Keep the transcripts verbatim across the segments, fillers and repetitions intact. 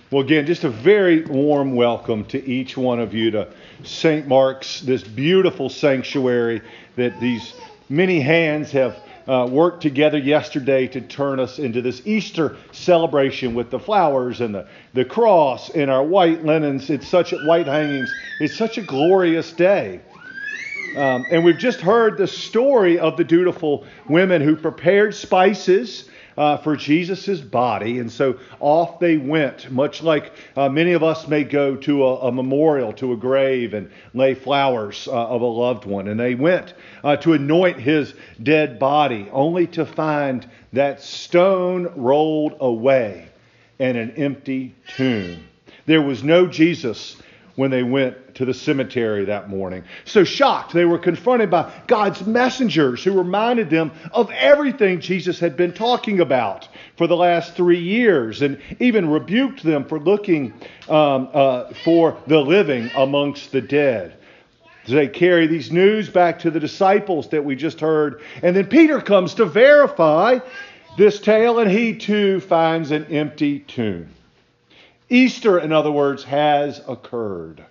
Well, again, just a very warm welcome to each one of you to Saint Mark's, this beautiful sanctuary that these many hands have uh, worked together yesterday to turn us into this Easter celebration with the flowers and the, the cross and our white linens. It's such a, white hangings. It's such a glorious day. Um, and we've just heard the story of the dutiful women who prepared spices Uh, for Jesus' body. And so off they went, much like uh, many of us may go to a, a memorial, to a grave, and lay flowers uh, of a loved one. And they went uh, to anoint his dead body, only to find that stone rolled away and an empty tomb. There was no Jesus when they went to the cemetery that morning. So shocked, they were confronted by God's messengers who reminded them of everything Jesus had been talking about for the last three years and even rebuked them for looking um, uh, for the living amongst the dead. They carry these news back to the disciples that we just heard. And then Peter comes to verify this tale, and he too finds an empty tomb. Easter, in other words, has occurred.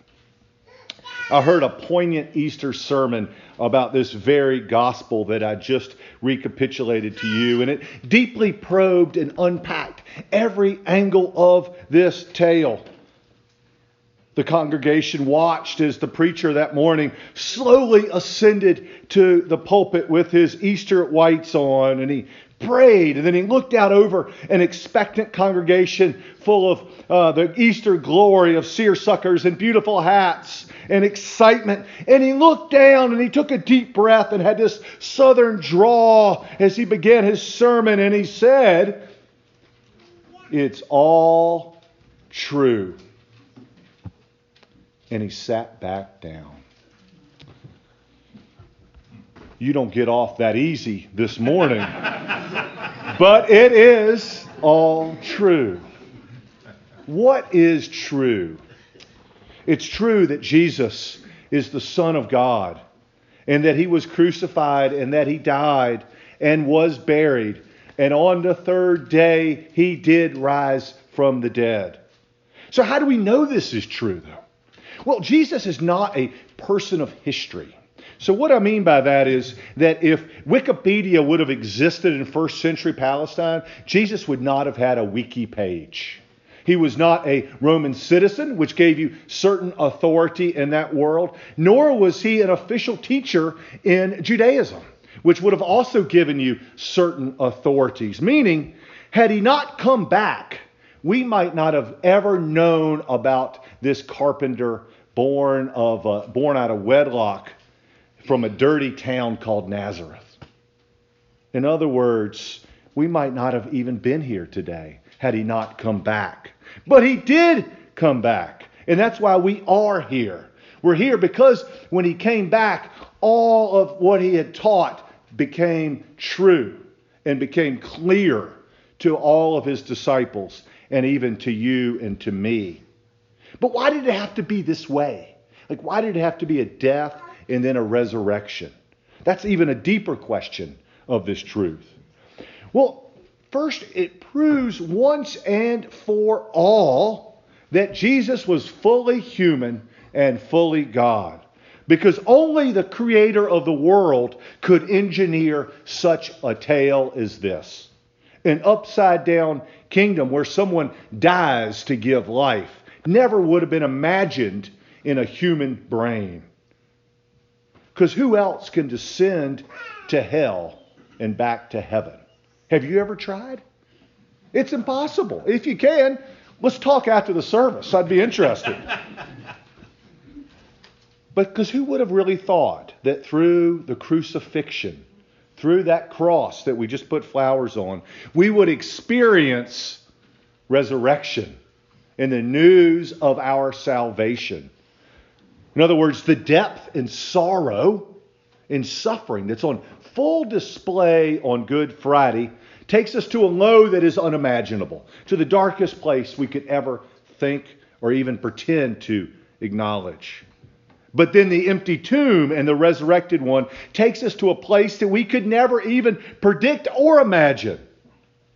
I heard a poignant Easter sermon about this very gospel that I just recapitulated to you, and it deeply probed and unpacked every angle of this tale. The congregation watched as the preacher that morning slowly ascended to the pulpit with his Easter whites on, and he prayed, and then he looked out over an expectant congregation full of uh, the Easter glory of seersuckers and beautiful hats and excitement. And he looked down and he took a deep breath and had this southern drawl as he began his sermon, and he said, "It's all true." And he sat back down. You don't get off that easy this morning. But it is all true. What is true? It's true that Jesus is the Son of God, and that he was crucified, and that he died and was buried. And on the third day, he did rise from the dead. So how do we know this is true, though? Well, Jesus is not a person of history. So what I mean by that is that if Wikipedia would have existed in first century Palestine, Jesus would not have had a wiki page. He was not a Roman citizen, which gave you certain authority in that world, nor was he an official teacher in Judaism, which would have also given you certain authorities. Meaning, had he not come back, we might not have ever known about this carpenter born of uh, born out of wedlock from a dirty town called Nazareth. In other words, we might not have even been here today had he not come back. But he did come back. And that's why we are here. We're here because when he came back, all of what he had taught became true and became clear to all of his disciples and even to you and to me. But why did it have to be this way? Like, why did it have to be a death and then a resurrection? That's even a deeper question of this truth. Well, first, it proves once and for all that Jesus was fully human and fully God. Because only the creator of the world could engineer such a tale as this. An upside down kingdom where someone dies to give life never would have been imagined in a human brain. Because who else can descend to hell and back to heaven? Have you ever tried? It's impossible. If you can, let's talk after the service. I'd be interested. But because who would have really thought that through the crucifixion, through that cross that we just put flowers on, we would experience resurrection and the news of our salvation? In other words, the depth and sorrow and suffering that's on full display on Good Friday takes us to a low that is unimaginable, to the darkest place we could ever think or even pretend to acknowledge. But then the empty tomb and the resurrected one takes us to a place that we could never even predict or imagine.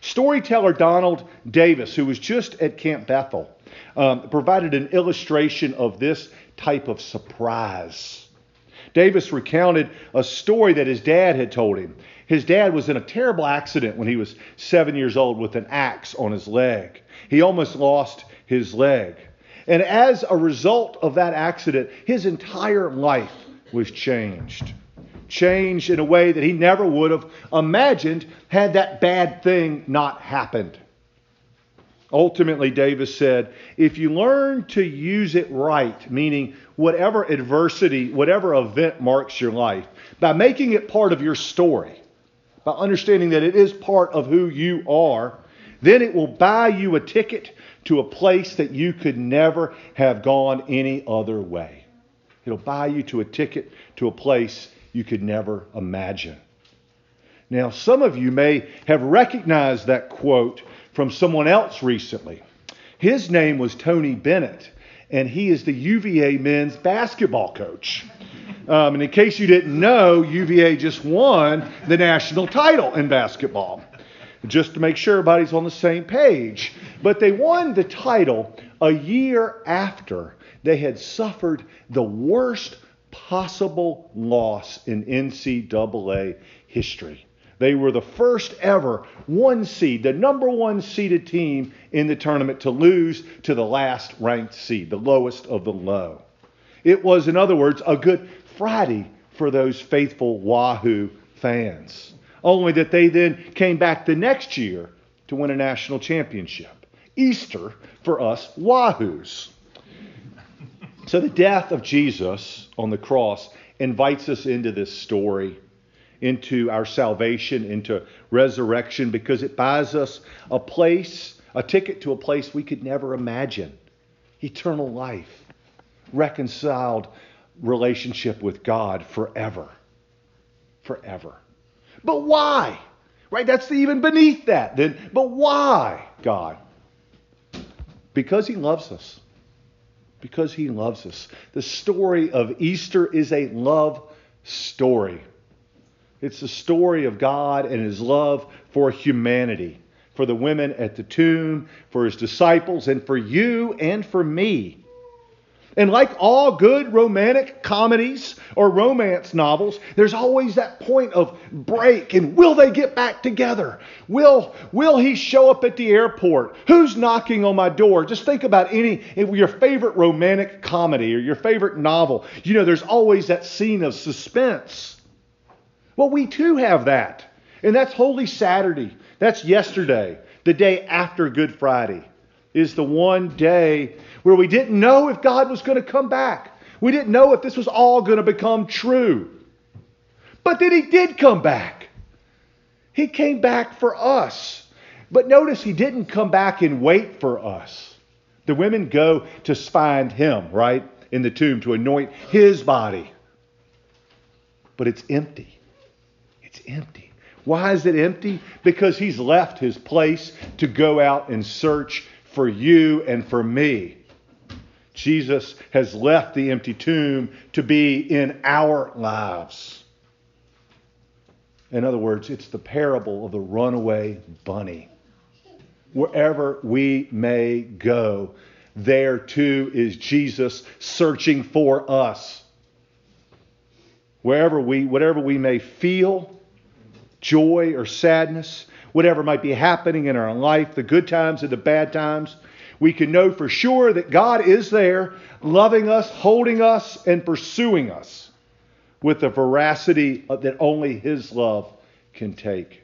Storyteller Donald Davis, who was just at Camp Bethel, um, provided an illustration of this type of surprise. Davis recounted a story that his dad had told him. His dad was in a terrible accident when he was seven years old with an axe on his leg. He almost lost his leg. And as a result of that accident, his entire life was changed. Changed in a way that he never would have imagined had that bad thing not happened. Ultimately, Davis said, if you learn to use it right, meaning whatever adversity, whatever event marks your life, by making it part of your story, by understanding that it is part of who you are, then it will buy you a ticket to a place that you could never have gone any other way. It'll buy you to a ticket to a place you could never imagine. Now, some of you may have recognized that quote from someone else recently. His name was Tony Bennett, and he is the U V A men's basketball coach. Um, and in case you didn't know, U V A just won the national title in basketball. Just to make sure everybody's on the same page. But they won the title a year after they had suffered the worst possible loss in N C double A history. They were the first ever one seed, the number one seeded team in the tournament to lose to the last ranked seed, the lowest of the low. It was, in other words, a Good Friday for those faithful Wahoo fans. Only that they then came back the next year to win a national championship. Easter for us Wahoos. So the death of Jesus on the cross invites us into this story, into our salvation, into resurrection, because it buys us a place, a ticket to a place we could never imagine. Eternal life, reconciled relationship with God forever. Forever. But why? Right? That's even beneath that. Then, but why, God? Because He loves us. Because He loves us. The story of Easter is a love story. It's the story of God and His love for humanity, for the women at the tomb, for His disciples, and for you and for me. And like all good romantic comedies or romance novels, there's always that point of break. And will they get back together? Will, will he show up at the airport? Who's knocking on my door? Just think about any your favorite romantic comedy or your favorite novel. You know, there's always that scene of suspense. Well, we too have that. And that's Holy Saturday. That's yesterday, the day after Good Friday, is the one day where we didn't know if God was going to come back. We didn't know if this was all going to become true. But then He did come back. He came back for us. But notice He didn't come back and wait for us. The women go to find Him, right, in the tomb to anoint His body. But it's empty. It's empty. Why is it empty? Because He's left His place to go out and search for you and for me. Jesus has left the empty tomb to be in our lives. In other words, it's the parable of the runaway bunny. Wherever we may go, there too is Jesus searching for us. Wherever we, whatever we may feel, joy or sadness, whatever might be happening in our life, the good times and the bad times, we can know for sure that God is there, loving us, holding us, and pursuing us with the veracity that only His love can take.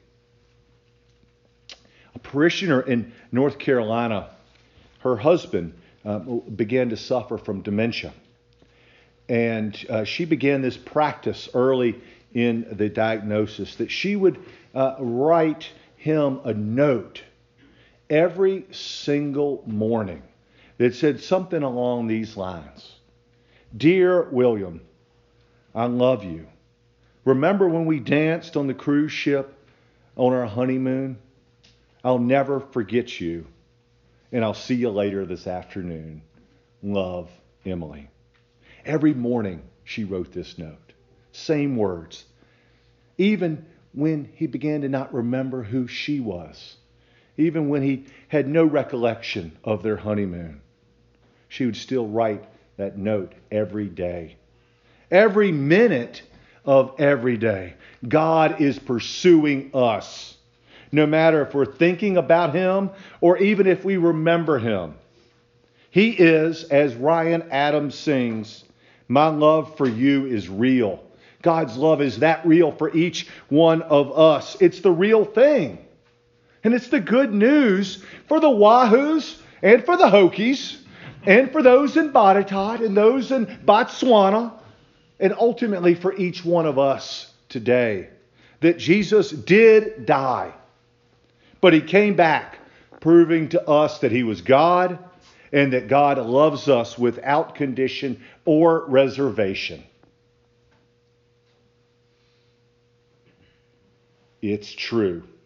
A parishioner in North Carolina, her husband uh, began to suffer from dementia. And uh, she began this practice early in the diagnosis that she would uh, write him a note every single morning that said something along these lines. Dear William, I love you. Remember when we danced on the cruise ship on our honeymoon? I'll never forget you. And I'll see you later this afternoon. Love, Emily. Every morning she wrote this note. Same words. Even when he began to not remember who she was. even when he had no recollection of their honeymoon. She would still write that note every day. Every minute of every day, God is pursuing us. No matter if we're thinking about Him or even if we remember Him. He is, as Ryan Adams sings, my love for you is real. God's love is that real for each one of us. It's the real thing. And it's the good news for the Wahoos and for the Hokies and for those in Botetourt and those in Botswana and ultimately for each one of us today. That Jesus did die, but He came back proving to us that He was God and that God loves us without condition or reservation. It's true.